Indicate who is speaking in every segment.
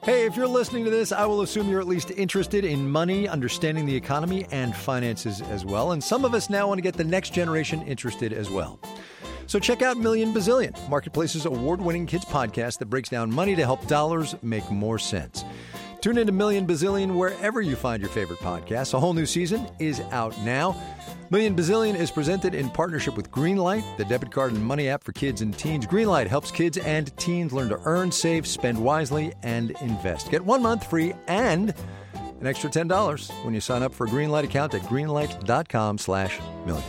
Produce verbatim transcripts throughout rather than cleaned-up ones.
Speaker 1: Hey, if you're listening to this, I will assume you're at least interested in money, understanding the economy, and finances as well. And some of us now want to get the next generation interested as well. So check out Million Bazillion, Marketplace's award-winning kids podcast that breaks down money to help dollars make more sense. Tune into Million Bazillion wherever you find your favorite podcasts. A whole new season is out now. Million Bazillion is presented in partnership with Greenlight, the debit card and money app for kids and teens. Greenlight helps kids and teens learn to earn, save, spend wisely, and invest. Get one month free and an extra ten dollars when you sign up for a Greenlight account at greenlight.com slash million.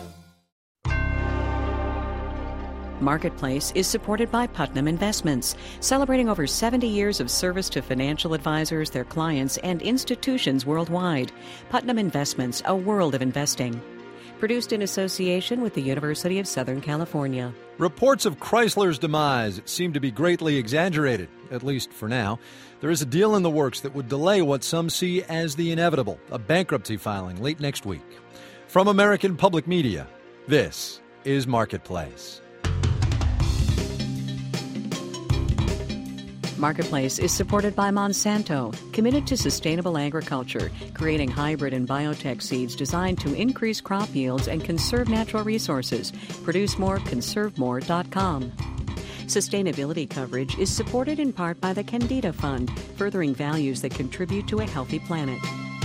Speaker 2: Marketplace is supported by Putnam Investments, celebrating over seventy years of service to financial advisors, their clients, and institutions worldwide. Putnam Investments, a world of investing. Produced in association with the University of Southern California.
Speaker 1: Reports of Chrysler's demise seem to be greatly exaggerated, at least for now. There is a deal in the works that would delay what some see as the inevitable, a bankruptcy filing late next week. From American Public Media, this is Marketplace.
Speaker 2: Marketplace is supported by Monsanto, committed to sustainable agriculture, creating hybrid and biotech seeds designed to increase crop yields and conserve natural resources. Produce more, conserve more dot com. Sustainability coverage is supported in part by the Candida Fund, furthering values that contribute to a healthy planet.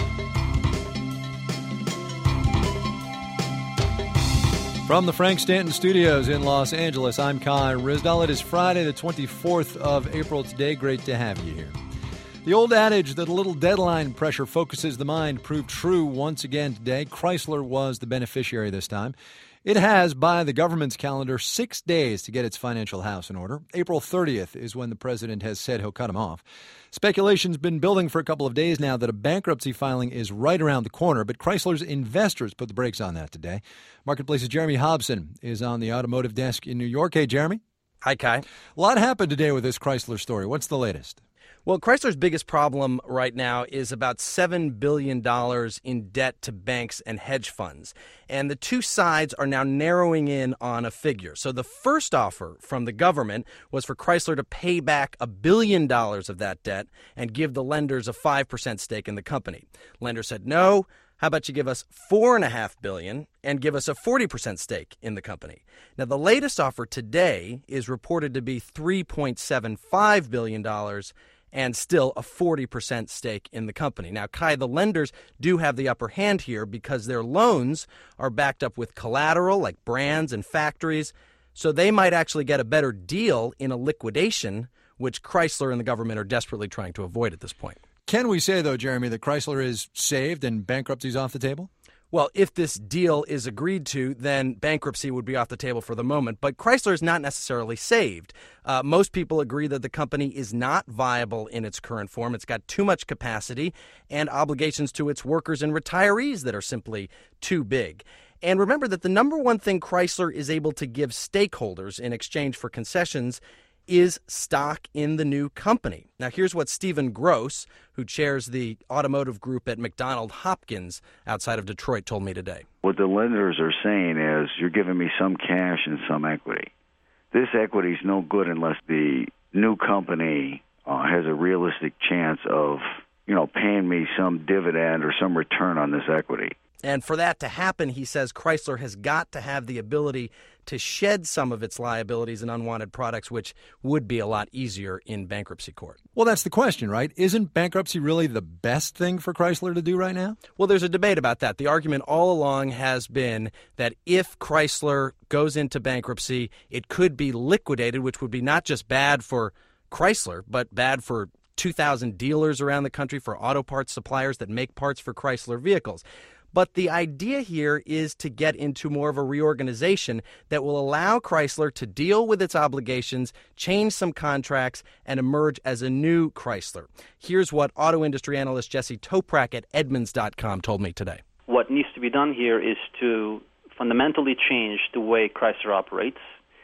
Speaker 1: From the Frank Stanton Studios in Los Angeles, I'm Kai Ryssdal. It is Friday, the twenty-fourth of April today. Great to have you here. The old adage that a little deadline pressure focuses the mind proved true once again today. Chrysler was the beneficiary this time. It has, by the government's calendar, six days to get its financial house in order. April thirtieth is when the president has said he'll cut them off. Speculation's been building for a couple of days now that a bankruptcy filing is right around the corner, but Chrysler's investors put the brakes on that today. Marketplace's Jeremy Hobson is on the automotive desk in New York. Hey, Jeremy.
Speaker 3: Hi, Kai.
Speaker 1: A lot happened today with this Chrysler story. What's the latest?
Speaker 3: Well, Chrysler's biggest problem right now is about seven billion dollars in debt to banks and hedge funds. And the two sides are now narrowing in on a figure. So the first offer from the government was for Chrysler to pay back a billion dollars of that debt and give the lenders a five percent stake in the company. Lenders said, no, how about you give us four point five billion dollars and give us a forty percent stake in the company? Now, the latest offer today is reported to be three point seven five billion dollars and still a forty percent stake in the company. Now, Kai, the lenders do have the upper hand here because their loans are backed up with collateral like brands and factories, so they might actually get a better deal in a liquidation, which Chrysler and the government are desperately trying to avoid at this point.
Speaker 1: Can we say, though, Jeremy, that Chrysler is saved and bankruptcy's off the table?
Speaker 3: Well, if this deal is agreed to, then bankruptcy would be off the table for the moment. But Chrysler is not necessarily saved. Uh, most people agree that the company is not viable in its current form. It's got too much capacity and obligations to its workers and retirees that are simply too big. And remember that the number one thing Chrysler is able to give stakeholders in exchange for concessions is stock in the new company. Now, here's what Stephen Gross, who chairs the automotive group at McDonald Hopkins outside of Detroit, told me today.
Speaker 4: What the lenders are saying is, you're giving me some cash and some equity. This equity is no good unless the new company uh, has a realistic chance of, you know, paying me some dividend or some return on this equity.
Speaker 3: And for that to happen, he says Chrysler has got to have the ability to shed some of its liabilities and unwanted products, which would be a lot easier in bankruptcy court.
Speaker 1: Well, that's the question, right? Isn't bankruptcy really the best thing for Chrysler to do right now?
Speaker 3: Well, there's a debate about that. The argument all along has been that if Chrysler goes into bankruptcy, it could be liquidated, which would be not just bad for Chrysler, but bad for two thousand dealers around the country, for auto parts suppliers that make parts for Chrysler vehicles. But the idea here is to get into more of a reorganization that will allow Chrysler to deal with its obligations, change some contracts, and emerge as a new Chrysler. Here's what auto industry analyst Jesse Toprak at Edmunds dot com told me today.
Speaker 5: What needs to be done here is to fundamentally change the way Chrysler operates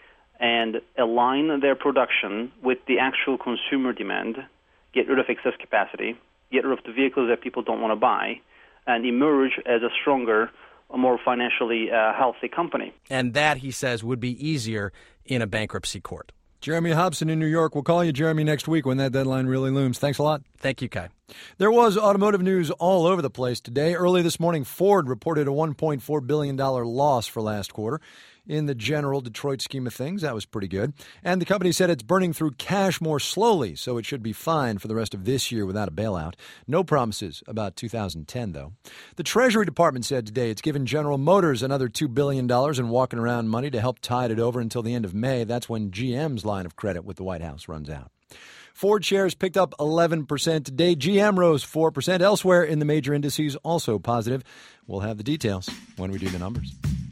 Speaker 5: and align their production with the actual consumer demand, get rid of excess capacity, get rid of the vehicles that people don't want to buy, and emerge as a stronger, a more financially uh, healthy company.
Speaker 3: And that, he says, would be easier in a bankruptcy court.
Speaker 1: Jeremy Hobson in New York. We'll call you, Jeremy, next week when that deadline really looms. Thanks a lot.
Speaker 3: Thank you, Kai.
Speaker 1: There was automotive news all over the place today. Early this morning, Ford reported a one point four billion dollars loss for last quarter. In the general Detroit scheme of things, that was pretty good. And the company said it's burning through cash more slowly, so it should be fine for the rest of this year without a bailout. No promises about two thousand ten, though. The Treasury Department said today it's given General Motors another two billion dollars in walking around money to help tide it over until the end of May. That's when G M's line of credit with the White House runs out. Ford shares picked up eleven percent today. G M rose four percent. Elsewhere in the major indices, also positive. We'll have the details when we do the numbers.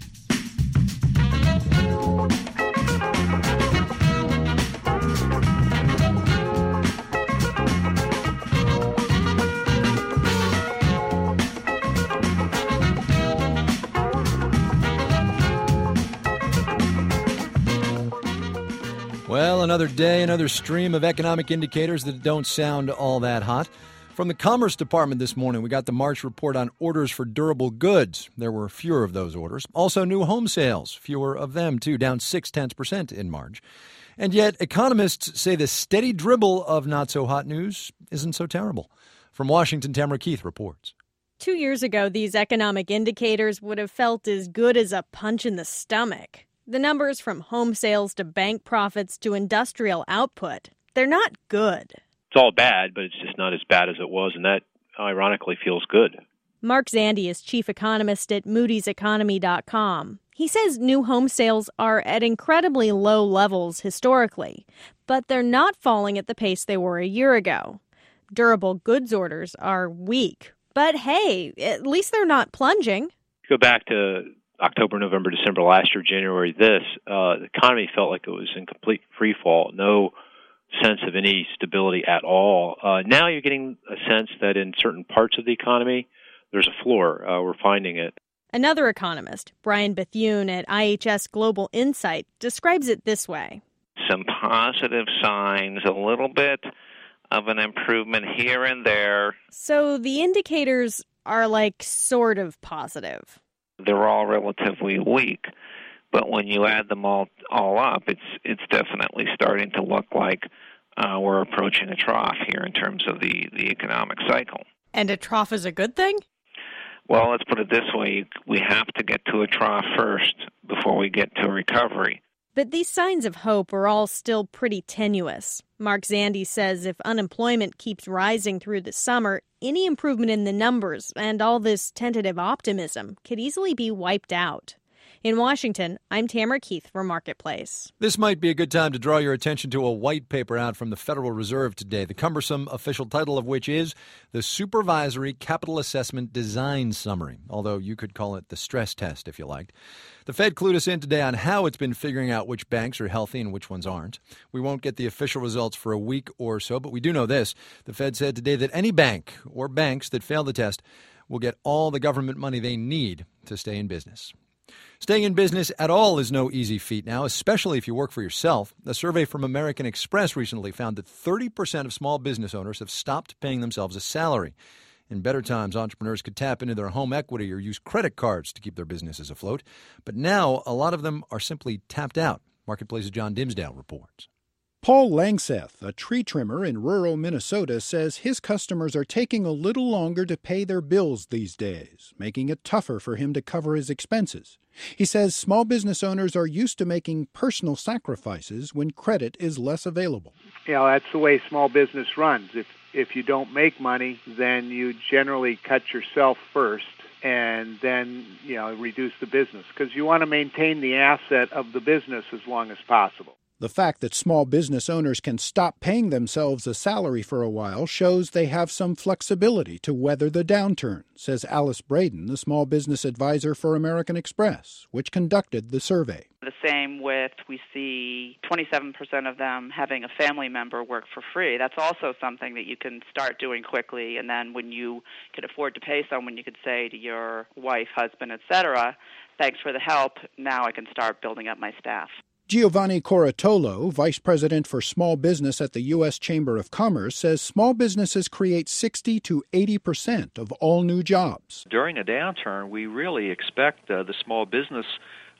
Speaker 1: Well, another day, another stream of economic indicators that don't sound all that hot. From the Commerce Department this morning, we got the March report on orders for durable goods. There were fewer of those orders. Also, new home sales, fewer of them, too, down six-tenths percent in March. And yet, economists say the steady dribble of not-so-hot news isn't so terrible. From Washington, Tamara Keith reports.
Speaker 6: Two years ago, these economic indicators would have felt as good as a punch in the stomach. The numbers from home sales to bank profits to industrial output, they're not good.
Speaker 7: It's all bad, but it's just not as bad as it was, and that, ironically, feels good.
Speaker 6: Mark Zandi is chief economist at Moody's Economy dot com. He says new home sales are at incredibly low levels historically, but they're not falling at the pace they were a year ago. Durable goods orders are weak, but hey, at least they're not plunging.
Speaker 7: Go back to October, November, December last year, January this, uh, the economy felt like it was in complete free fall, no sense of any stability at all. Uh, now you're getting a sense that in certain parts of the economy, there's a floor. Uh, we're finding it.
Speaker 6: Another economist, Brian Bethune at I H S Global Insight, describes it this way.
Speaker 8: Some positive signs, a little bit of an improvement here and there.
Speaker 6: So the indicators are like sort of positive.
Speaker 8: They're all relatively weak, but when you add them all all up, it's it's definitely starting to look like uh, we're approaching a trough here in terms of the, the economic cycle.
Speaker 6: And a trough is a good thing?
Speaker 8: Well, let's put it this way. We have to get to a trough first before we get to a recovery.
Speaker 6: But these signs of hope are all still pretty tenuous. Mark Zandi says if unemployment keeps rising through the summer, any improvement in the numbers and all this tentative optimism could easily be wiped out. In Washington, I'm Tamara Keith for Marketplace.
Speaker 1: This might be a good time to draw your attention to a white paper out from the Federal Reserve today, the cumbersome official title of which is the Supervisory Capital Assessment Design Summary, although you could call it the stress test if you liked. The Fed clued us in today on how it's been figuring out which banks are healthy and which ones aren't. We won't get the official results for a week or so, but we do know this. The Fed said today that any bank or banks that fail the test will get all the government money they need to stay in business. Staying in business at all is no easy feat now, especially if you work for yourself. A survey from American Express recently found that thirty percent of small business owners have stopped paying themselves a salary. In better times, entrepreneurs could tap into their home equity or use credit cards to keep their businesses afloat. But now, a lot of them are simply tapped out. Marketplace's John Dimsdale reports.
Speaker 9: Paul Langseth, a tree trimmer in rural Minnesota, says his customers are taking a little longer to pay their bills these days, making it tougher for him to cover his expenses. He says small business owners are used to making personal sacrifices when credit is less available.
Speaker 10: You know, that's the way small business runs. If if you don't make money, then you generally cut yourself first and then, you know, reduce the business because you want to maintain the asset of the business as long as possible.
Speaker 9: The fact that small business owners can stop paying themselves a salary for a while shows they have some flexibility to weather the downturn, says Alice Braden, the small business advisor for American Express, which conducted the survey.
Speaker 11: The same with, we see twenty-seven percent of them having a family member work for free. That's also something that you can start doing quickly, and then when you can afford to pay someone, you could say to your wife, husband, et cetera, thanks for the help, now I can start building up my staff.
Speaker 9: Giovanni Coratolo, vice president for small business at the U S Chamber of Commerce, says small businesses create sixty to eighty percent of all new jobs.
Speaker 12: During a downturn, we really expect uh, the small business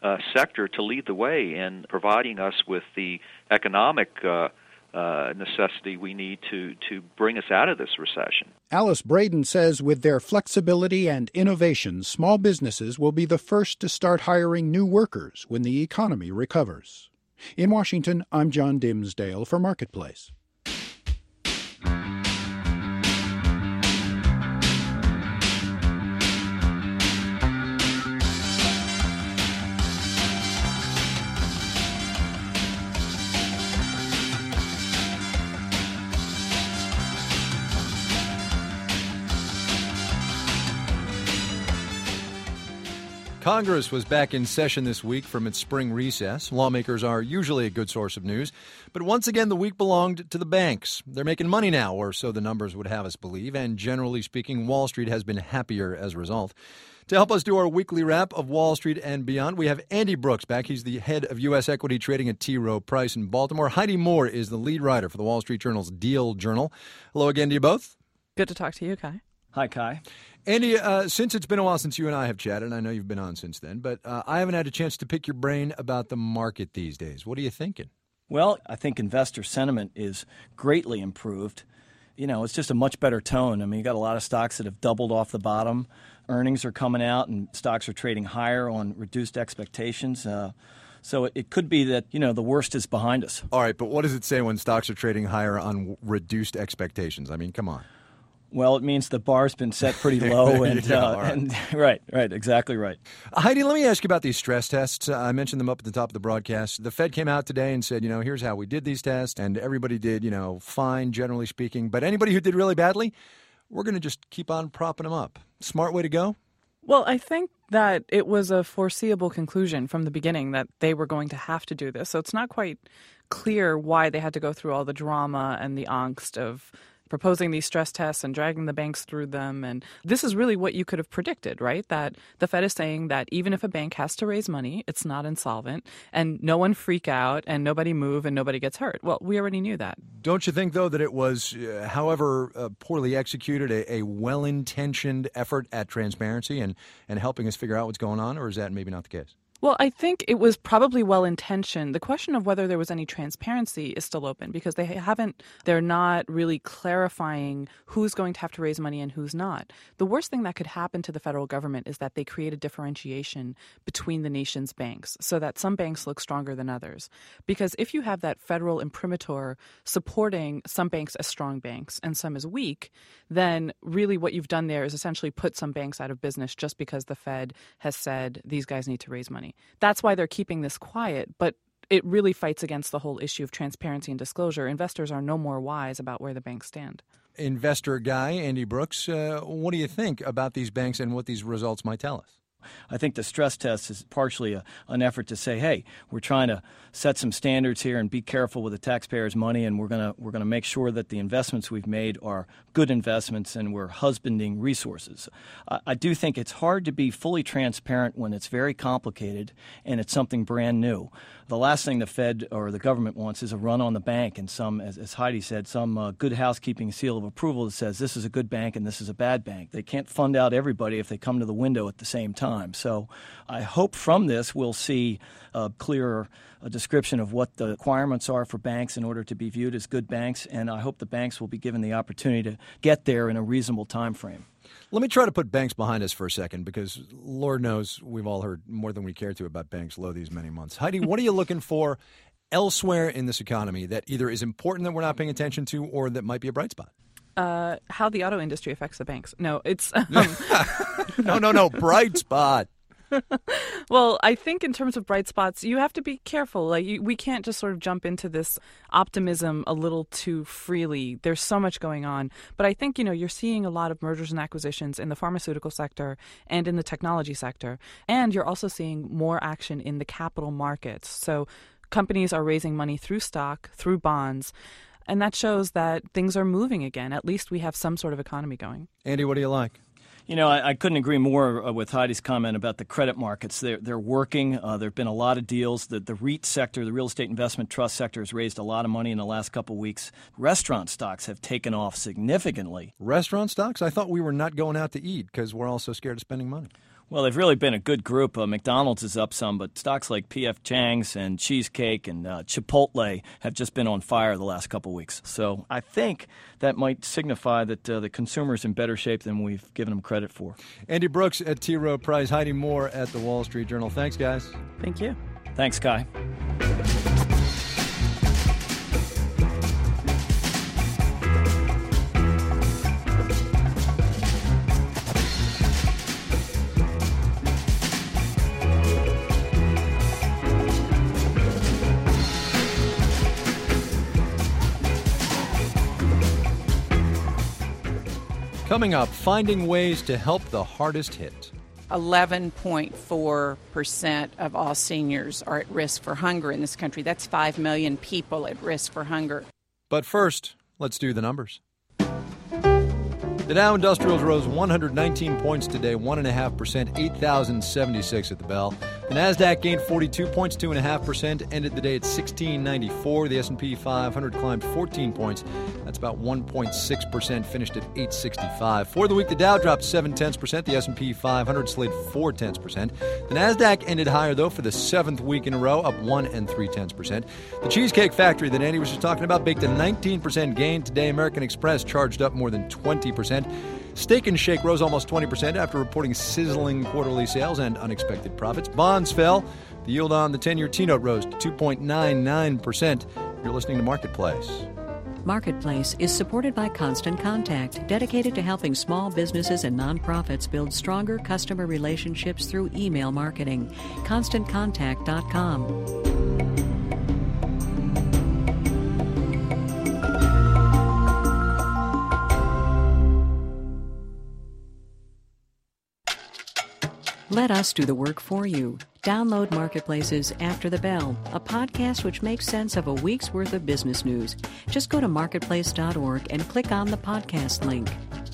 Speaker 12: uh, sector to lead the way in providing us with the economic uh, uh, necessity we need to, to bring us out of this recession.
Speaker 9: Alice Braden says with their flexibility and innovation, small businesses will be the first to start hiring new workers when the economy recovers. In Washington, I'm John Dimsdale for Marketplace.
Speaker 1: Congress was back in session this week from its spring recess. Lawmakers are usually a good source of news, but once again the week belonged to the banks. They're making money now, or so the numbers would have us believe, and generally speaking, Wall Street has been happier as a result. To help us do our weekly wrap of Wall Street and beyond, we have Andy Brooks back. He's the head of U S equity trading at T. Rowe Price in Baltimore. Heidi Moore is the lead writer for the Wall Street Journal's Deal Journal. Hello again to you both.
Speaker 13: Good to talk to you, Kai.
Speaker 14: Hi, Kai.
Speaker 1: Andy, uh, since it's been a while since you and I have chatted, and I know you've been on since then, but uh, I haven't had a chance to pick your brain about the market these days. What are you thinking?
Speaker 14: Well, I think investor sentiment is greatly improved. You know, it's just a much better tone. I mean, you got a lot of stocks that have doubled off the bottom. Earnings are coming out, and stocks are trading higher on reduced expectations. Uh, so it, it could be that, you know, the worst is behind us.
Speaker 1: All right, but what does it say when stocks are trading higher on reduced expectations? I mean, come on.
Speaker 14: Well, it means the bar's been set pretty low, and,
Speaker 1: yeah,
Speaker 14: uh,
Speaker 1: right.
Speaker 14: and right, right, exactly right.
Speaker 1: Uh, Heidi, let me ask you about these stress tests. Uh, I mentioned them up at the top of the broadcast. The Fed came out today and said, you know, here's how we did these tests, and everybody did, you know, fine, generally speaking. But anybody who did really badly, we're going to just keep on propping them up. Smart way to go?
Speaker 13: Well, I think that it was a foreseeable conclusion from the beginning that they were going to have to do this. So it's not quite clear why they had to go through all the drama and the angst of proposing these stress tests and dragging the banks through them. And this is really what you could have predicted, right? That the Fed is saying that even if a bank has to raise money, it's not insolvent, and no one freak out and nobody move and nobody gets hurt. Well, we already knew that.
Speaker 1: Don't you think, though, that it was, uh, however uh, poorly executed, a, a well-intentioned effort at transparency and, and helping us figure out what's going on, or is that maybe not the case?
Speaker 13: Well, I think it was probably well-intentioned. The question of whether there was any transparency is still open because they haven't, they're not really clarifying who's going to have to raise money and who's not. The worst thing that could happen to the federal government is that they create a differentiation between the nation's banks so that some banks look stronger than others. Because if you have that federal imprimatur supporting some banks as strong banks and some as weak, then really what you've done there is essentially put some banks out of business just because the Fed has said these guys need to raise money. That's why they're keeping this quiet, but it really fights against the whole issue of transparency and disclosure. Investors are no more wise about where the banks stand.
Speaker 1: Investor guy, Andy Brooks, uh, what do you think about these banks and what these results might tell us?
Speaker 14: I think the stress test is partially a, an effort to say, hey, we're trying to set some standards here and be careful with the taxpayers' money, and we're going to we're going to make sure that the investments we've made are good investments and we're husbanding resources. I, I do think it's hard to be fully transparent when it's very complicated and it's something brand new. The last thing the Fed or the government wants is a run on the bank and some, as, as Heidi said, some uh, good housekeeping seal of approval that says this is a good bank and this is a bad bank. They can't fund out everybody if they come to the window at the same time. So I hope from this we'll see a clearer a description of what the requirements are for banks in order to be viewed as good banks, and I hope the banks will be given the opportunity to get there in a reasonable time frame.
Speaker 1: Let me try to put banks behind us for a second because Lord knows we've all heard more than we care to about banks low these many months. Heidi, what are you looking for elsewhere in this economy that either is important that we're not paying attention to or that might be a bright spot?
Speaker 13: Uh, how the auto industry affects the banks. No, it's... Um...
Speaker 1: no, no, no, bright spot.
Speaker 13: Well, I think in terms of bright spots, you have to be careful. Like you, we can't just sort of jump into this optimism a little too freely. There's so much going on. But I think, you know, you're seeing a lot of mergers and acquisitions in the pharmaceutical sector and in the technology sector. And you're also seeing more action in the capital markets. So companies are raising money through stock, through bonds. And that shows that things are moving again. At least we have some sort of economy going.
Speaker 1: Andy, what do you like?
Speaker 14: You know, I, I couldn't agree more uh, with Heidi's comment about the credit markets. They're, they're working. Uh, there have been a lot of deals. The, the REIT sector, the real estate investment trust sector, has raised a lot of money in the last couple of weeks. Restaurant stocks have taken off significantly.
Speaker 1: Restaurant stocks? I thought we were not going out to eat because we're all so scared of spending money.
Speaker 14: Well, they've really been a good group. Uh, McDonald's is up some, but stocks like P F. Chang's and Cheesecake and uh, Chipotle have just been on fire the last couple weeks. So I think that might signify that uh, the consumer's in better shape than we've given them credit for.
Speaker 1: Andy Brooks at T. Rowe Price, Heidi Moore at the Wall Street Journal. Thanks, guys.
Speaker 13: Thank you.
Speaker 14: Thanks, Kai.
Speaker 1: Coming up, finding ways to help the hardest hit.
Speaker 15: eleven point four percent of all seniors are at risk for hunger in this country. That's five million people at risk for hunger.
Speaker 1: But first, let's do the numbers. The Dow Industrials rose one hundred nineteen points today, one point five percent, eight thousand seventy-six at the bell. The Nasdaq gained forty-two points, two point five percent, ended the day at sixteen ninety-four. The S and P five hundred climbed fourteen points. That's about one point six percent, finished at eight sixty-five. For the week, the Dow dropped seven tenths percent. The S and P five hundred slid four tenths percent. The Nasdaq ended higher, though, for the seventh week in a row, up one and three tenths percent. The Cheesecake Factory that Andy was just talking about baked a nineteen percent gain today. American Express charged up more than twenty percent. Steak and Shake rose almost twenty percent after reporting sizzling quarterly sales and unexpected profits. Bonds fell. The yield on the ten-year T-note rose to two point nine nine percent. You're listening to Marketplace.
Speaker 2: Marketplace is supported by Constant Contact, dedicated to helping small businesses and nonprofits build stronger customer relationships through email marketing. constant contact dot com. Let us do the work for you. Download Marketplace's After the Bell, a podcast which makes sense of a week's worth of business news. Just go to marketplace dot org and click on the podcast link.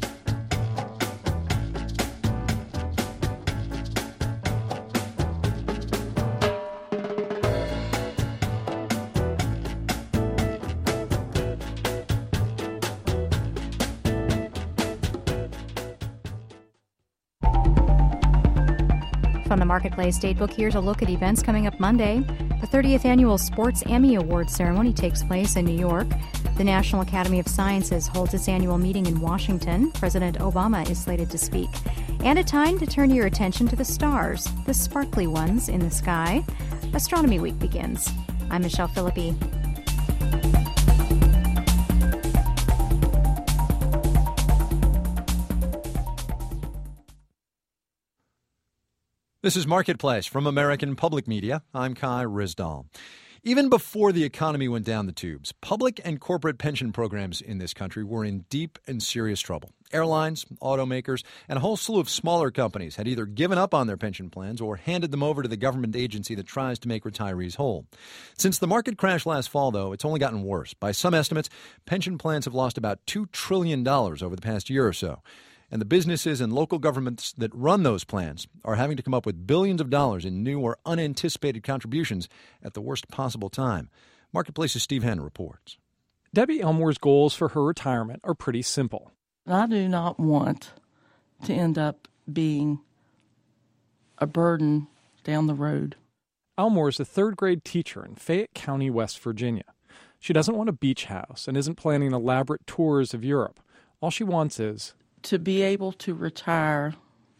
Speaker 16: From the Marketplace Datebook, here's a look at events coming up Monday. The thirtieth Annual Sports Emmy Awards ceremony takes place in New York. The National Academy of Sciences holds its annual meeting in Washington. President Obama is slated to speak. And a time to turn your attention to the stars, the sparkly ones in the sky. Astronomy Week begins. I'm Michelle Philippi.
Speaker 1: This is Marketplace from American Public Media. I'm Kai Ryssdal. Even before the economy went down the tubes, public and corporate pension programs in this country were in deep and serious trouble. Airlines, automakers, and a whole slew of smaller companies had either given up on their pension plans or handed them over to the government agency that tries to make retirees whole. Since the market crash last fall, though, it's only gotten worse. By some estimates, pension plans have lost about two trillion dollars over the past year or so. And the businesses and local governments that run those plans are having to come up with billions of dollars in new or unanticipated contributions at the worst possible time. Marketplace's Steve Henn reports.
Speaker 17: Debbie Elmore's goals for her retirement are pretty simple.
Speaker 18: I do not want to end up being a burden down the road.
Speaker 17: Elmore is a third-grade teacher in Fayette County, West Virginia. She doesn't want a beach house and isn't planning elaborate tours of Europe. All she wants is
Speaker 18: to be able to retire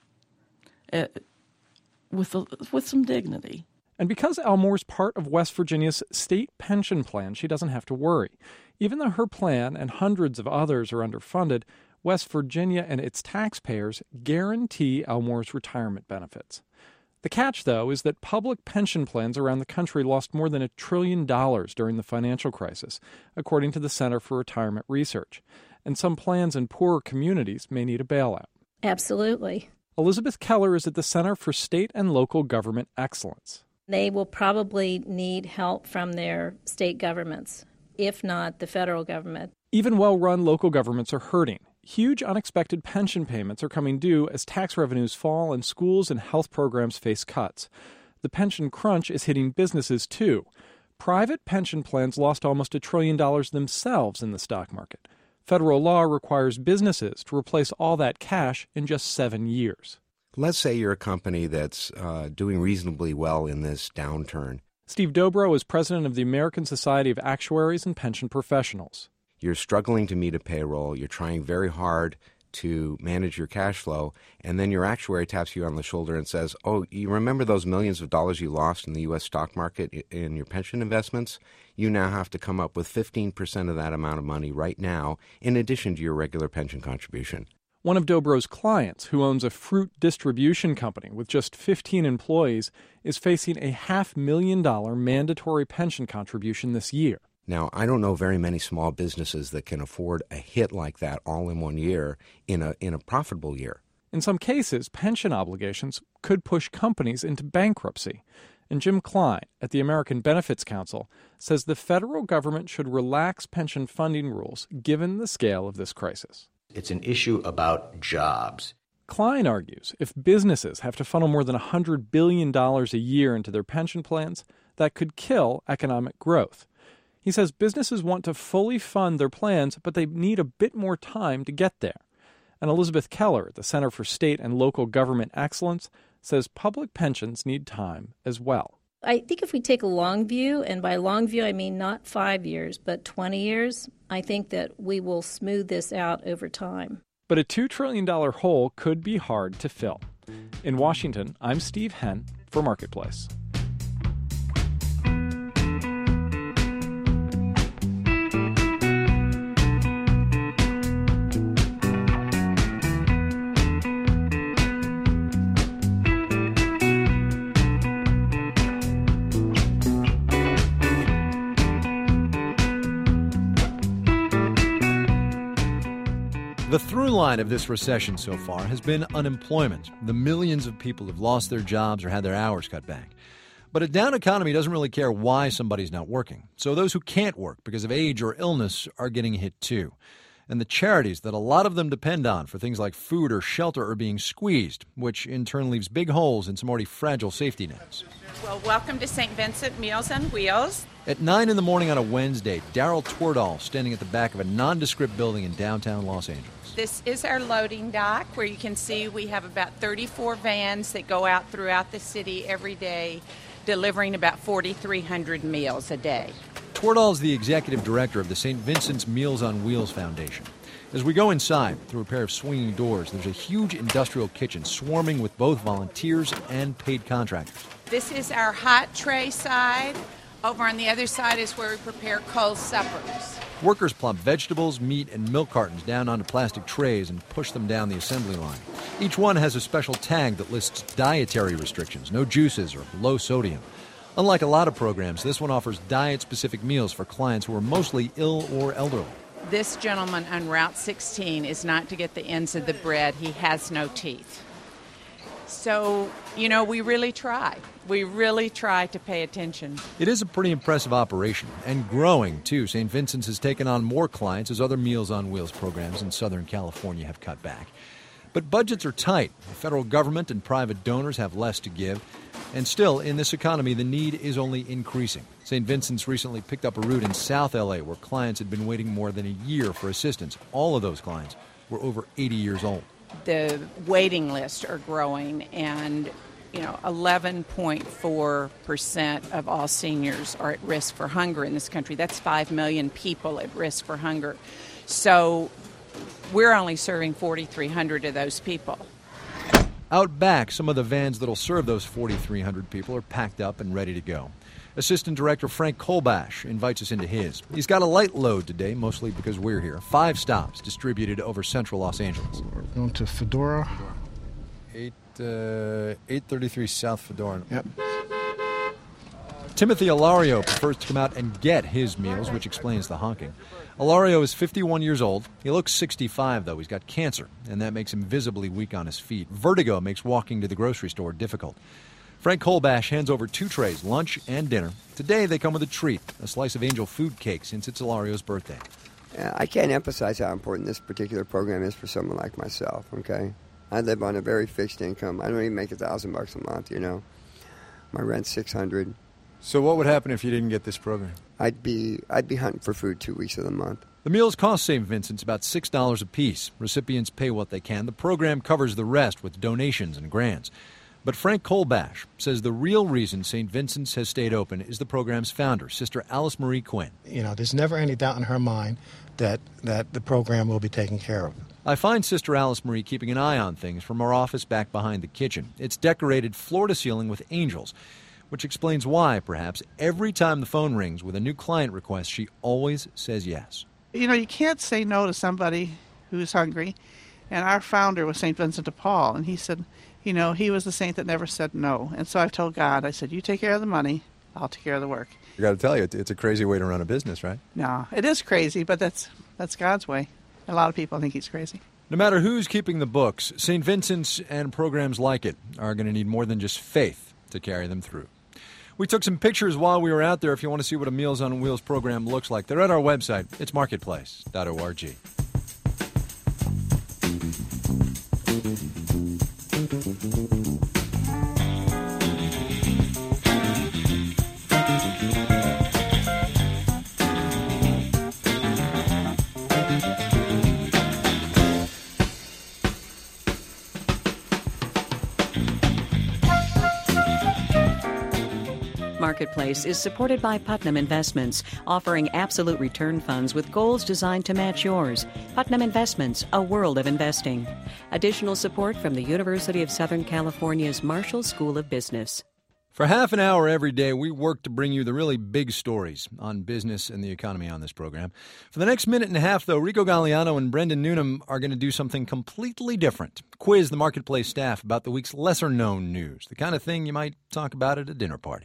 Speaker 18: at, with a, with some dignity.
Speaker 17: And because Elmore's part of West Virginia's state pension plan, she doesn't have to worry. Even though her plan and hundreds of others are underfunded, West Virginia and its taxpayers guarantee Elmore's retirement benefits. The catch, though, is that public pension plans around the country lost more than a trillion dollars during the financial crisis, according to the Center for Retirement Research. And some plans in poorer communities may need a bailout.
Speaker 19: Absolutely.
Speaker 17: Elizabeth Keller is at the Center for State and Local Government Excellence.
Speaker 19: They will probably need help from their state governments, if not the federal government.
Speaker 17: Even well-run local governments are hurting. Huge unexpected pension payments are coming due as tax revenues fall and schools and health programs face cuts. The pension crunch is hitting businesses, too. Private pension plans lost almost a trillion dollars themselves in the stock market. Federal law requires businesses to replace all that cash in just seven years.
Speaker 20: Let's say you're a company that's uh, doing reasonably well in this downturn.
Speaker 17: Steve Dobro is president of the American Society of Actuaries and Pension Professionals.
Speaker 20: You're struggling to meet a payroll. You're trying very hard to manage your cash flow, and then your actuary taps you on the shoulder and says, oh, you remember those millions of dollars you lost in the U S stock market in your pension investments? You now have to come up with fifteen percent of that amount of money right now, in addition to your regular pension contribution.
Speaker 17: One of Dobro's clients, who owns a fruit distribution company with just fifteen employees, is facing a half million dollar mandatory pension contribution this year.
Speaker 20: Now, I don't know very many small businesses that can afford a hit like that all in one year in a in a profitable year.
Speaker 17: In some cases, pension obligations could push companies into bankruptcy. And Jim Klein at the American Benefits Council says the federal government should relax pension funding rules given the scale of this crisis.
Speaker 21: It's an issue about jobs.
Speaker 17: Klein argues if businesses have to funnel more than one hundred billion dollars a year into their pension plans, that could kill economic growth. He says businesses want to fully fund their plans, but they need a bit more time to get there. And Elizabeth Keller at the Center for State and Local Government Excellence says public pensions need time as well.
Speaker 19: I think if we take a long view, and by long view I mean not five years, but twenty years, I think that we will smooth this out over time.
Speaker 17: But a two trillion dollars hole could be hard to fill. In Washington, I'm Steve Henn for Marketplace.
Speaker 1: The through line of this recession so far has been unemployment. The millions of people have lost their jobs or had their hours cut back. But a down economy doesn't really care why somebody's not working. So those who can't work because of age or illness are getting hit too. And the charities that a lot of them depend on for things like food or shelter are being squeezed, which in turn leaves big holes in some already fragile safety nets.
Speaker 15: Well, welcome to Saint Vincent Meals on Wheels.
Speaker 1: At nine in the morning on a Wednesday, Daryl Twardall standing at the back of a nondescript building in downtown Los Angeles.
Speaker 15: This is our loading dock where you can see we have about thirty-four vans that go out throughout the city every day, delivering about forty-three hundred meals a day.
Speaker 1: Twardall is the executive director of the Saint Vincent's Meals on Wheels Foundation. As we go inside, through a pair of swinging doors, there's a huge industrial kitchen swarming with both volunteers and paid contractors.
Speaker 15: This is our hot tray side. Over on the other side is where we prepare cold suppers.
Speaker 1: Workers plop vegetables, meat, and milk cartons down onto plastic trays and push them down the assembly line. Each one has a special tag that lists dietary restrictions, no juices or low sodium. Unlike a lot of programs, this one offers diet-specific meals for clients who are mostly ill or elderly.
Speaker 15: This gentleman on Route sixteen is not to get the ends of the bread. He has no teeth. So, you know, we really try. We really try to pay attention.
Speaker 1: It is a pretty impressive operation, and growing, too. Saint Vincent's has taken on more clients as other Meals on Wheels programs in Southern California have cut back. But budgets are tight. The federal government and private donors have less to give. And still, in this economy, the need is only increasing. Saint Vincent's recently picked up a route in South L A where clients had been waiting more than a year for assistance. All of those clients were over eighty years old.
Speaker 15: The waiting lists are growing, and you know, eleven point four percent of all seniors are at risk for hunger in this country. That's five million people at risk for hunger. So we're only serving forty-three hundred of those people.
Speaker 1: Out back, some of the vans that'll serve those forty-three hundred people are packed up and ready to go. Assistant Director Frank Kolbash invites us into his. He's got a light load today, mostly because we're here. Five stops distributed over central Los Angeles.
Speaker 22: We're going to Fedora.
Speaker 1: Eight, uh, eight thirty-three South Fedora.
Speaker 22: Yep.
Speaker 1: Timothy Alario prefers to come out and get his meals, which explains the honking. Alario is fifty-one years old. He looks sixty-five, though. He's got cancer, and that makes him visibly weak on his feet. Vertigo makes walking to the grocery store difficult. Frank Kolbash hands over two trays, lunch and dinner. Today they come with a treat, a slice of Angel Food Cake, since it's Alario's birthday.
Speaker 23: Uh, I can't emphasize how important this particular program is for someone like myself, okay? I live on a very fixed income. I don't even make a thousand bucks a month, you know. My rent's six hundred.
Speaker 1: So what would happen if you didn't get this program?
Speaker 23: I'd be I'd be hunting for food two weeks of the month.
Speaker 1: The meals cost Saint Vincent's about six dollars apiece. Recipients pay what they can. The program covers the rest with donations and grants. But Frank Colbash says the real reason Saint Vincent's has stayed open is the program's founder, Sister Alice Marie Quinn.
Speaker 4: You know, there's never any doubt in her mind that, that the program will be taken care of.
Speaker 1: I find Sister Alice Marie keeping an eye on things from our office back behind the kitchen. It's decorated floor-to-ceiling with angels, which explains why, perhaps, every time the phone rings with a new client request, she always says yes.
Speaker 5: You know, you can't say no to somebody who's hungry. And our founder was Saint Vincent de Paul, and he said, you know, he was the saint that never said no. And so I've told God, I said, you take care of the money, I'll take care of the work.
Speaker 1: I got to tell you, it's a crazy way to run a business, right?
Speaker 5: No, it is crazy, but that's that's God's way. A lot of people think he's crazy.
Speaker 1: No matter who's keeping the books, Saint Vincent's and programs like it are going to need more than just faith to carry them through. We took some pictures while we were out there. If you want to see what a Meals on Wheels program looks like, they're at our website. It's marketplace dot org.
Speaker 2: Marketplace is supported by Putnam Investments, offering absolute return funds with goals designed to match yours. Putnam Investments, a world of investing. Additional support from the University of Southern California's Marshall School of Business.
Speaker 1: For half an hour every day, we work to bring you the really big stories on business and the economy on this program. For the next minute and a half, though, Rico Galliano and Brendan Newnham are going to do something completely different. Quiz the Marketplace staff about the week's lesser-known news, the kind of thing you might talk about at a dinner party.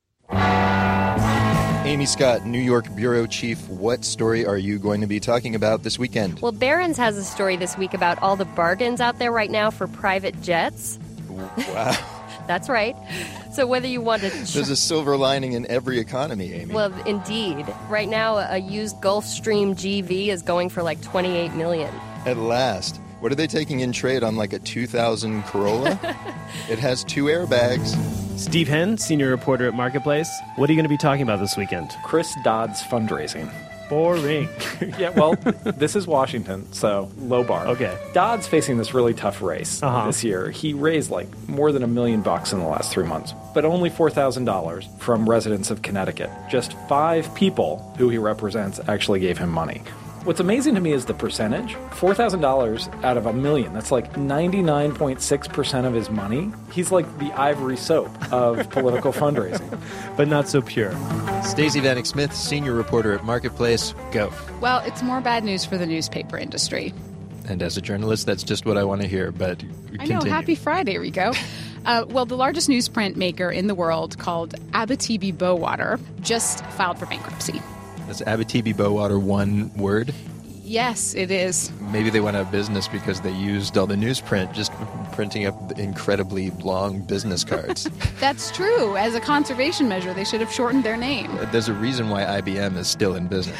Speaker 22: Amy Scott, New York Bureau Chief, what story are you going to be talking about this weekend?
Speaker 24: Well, Barron's has a story this week about all the bargains out there right now for private jets.
Speaker 22: Wow.
Speaker 24: That's right. So whether you want to... Tr-
Speaker 22: There's a silver lining in every economy, Amy.
Speaker 24: Well, indeed. Right now, a used Gulfstream G V is going for like twenty-eight million dollars.
Speaker 22: At last. What are they taking in trade on, like a two thousand Corolla? It has two airbags.
Speaker 25: Steve Henn, senior reporter at Marketplace. What are you going to be talking about this weekend?
Speaker 26: Chris Dodd's fundraising.
Speaker 25: Boring.
Speaker 26: Yeah, well, this is Washington, so low bar.
Speaker 25: Okay.
Speaker 26: Dodd's facing this really tough race
Speaker 25: uh-huh.
Speaker 26: this year. He raised like more than a million bucks in the last three months, but only four thousand dollars from residents of Connecticut. Just five people who he represents actually gave him money. What's amazing to me is the percentage. four thousand dollars out of a million. That's like ninety-nine point six percent of his money. He's like the Ivory Soap of political fundraising.
Speaker 25: But not so pure.
Speaker 27: Stacey Vanek Smith, senior reporter at Marketplace. Go.
Speaker 28: Well, it's more bad news for the newspaper industry.
Speaker 27: And as a journalist, that's just what I want to hear, but
Speaker 28: I know. Happy Friday, Rico. Uh, well, the largest newsprint maker in the world, called Abitibi Bowater, just filed for bankruptcy.
Speaker 27: Is Abitibi Bowater one word?
Speaker 28: Yes, it is.
Speaker 27: Maybe they went out of business because they used all the newsprint, just printing up incredibly long business cards.
Speaker 28: That's true. As a conservation measure, they should have shortened their name.
Speaker 27: There's a reason why I B M is still in business.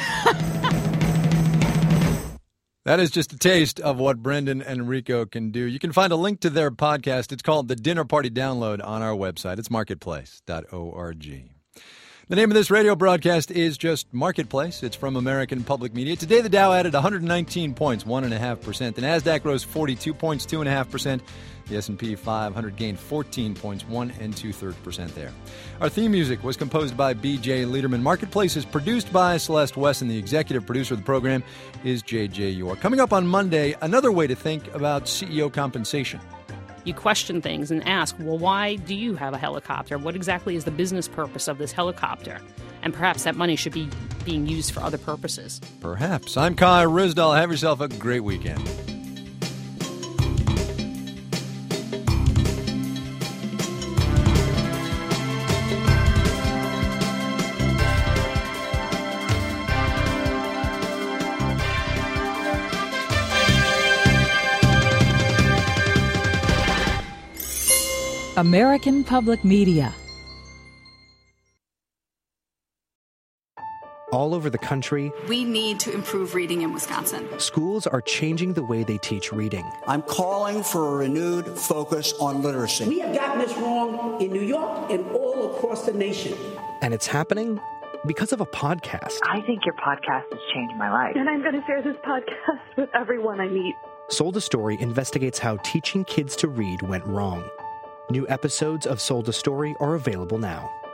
Speaker 1: That is just a taste of what Brendan and Rico can do. You can find a link to their podcast. It's called The Dinner Party Download on our website. It's marketplace dot org. The name of this radio broadcast is just Marketplace. It's from American Public Media. Today, the Dow added one hundred nineteen points, one point five percent. The NASDAQ rose forty-two points, two point five percent. The S and P five hundred gained fourteen points, one and two-thirds percent there. Our theme music was composed by B J Liederman. Marketplace is produced by Celeste Wesson. The executive producer of the program is J J York. Coming up on Monday, another way to think about C E O compensation.
Speaker 29: You question things and ask, well, why do you have a helicopter? What exactly is the business purpose of this helicopter? And perhaps that money should be being used for other purposes.
Speaker 1: Perhaps. I'm Kai Ryssdal. Have yourself a great weekend.
Speaker 30: American Public Media.
Speaker 31: All over the country,
Speaker 32: we need to improve reading in Wisconsin.
Speaker 31: Schools are changing the way they teach reading.
Speaker 33: I'm calling for a renewed focus on literacy.
Speaker 34: We have gotten this wrong in New York and all across the nation.
Speaker 31: And it's happening because of a podcast.
Speaker 3: I think your podcast has changed my life.
Speaker 6: And I'm going to share this podcast with everyone I meet.
Speaker 31: Sold a Story investigates how teaching kids to read went wrong. New episodes of Sold a Story are available now.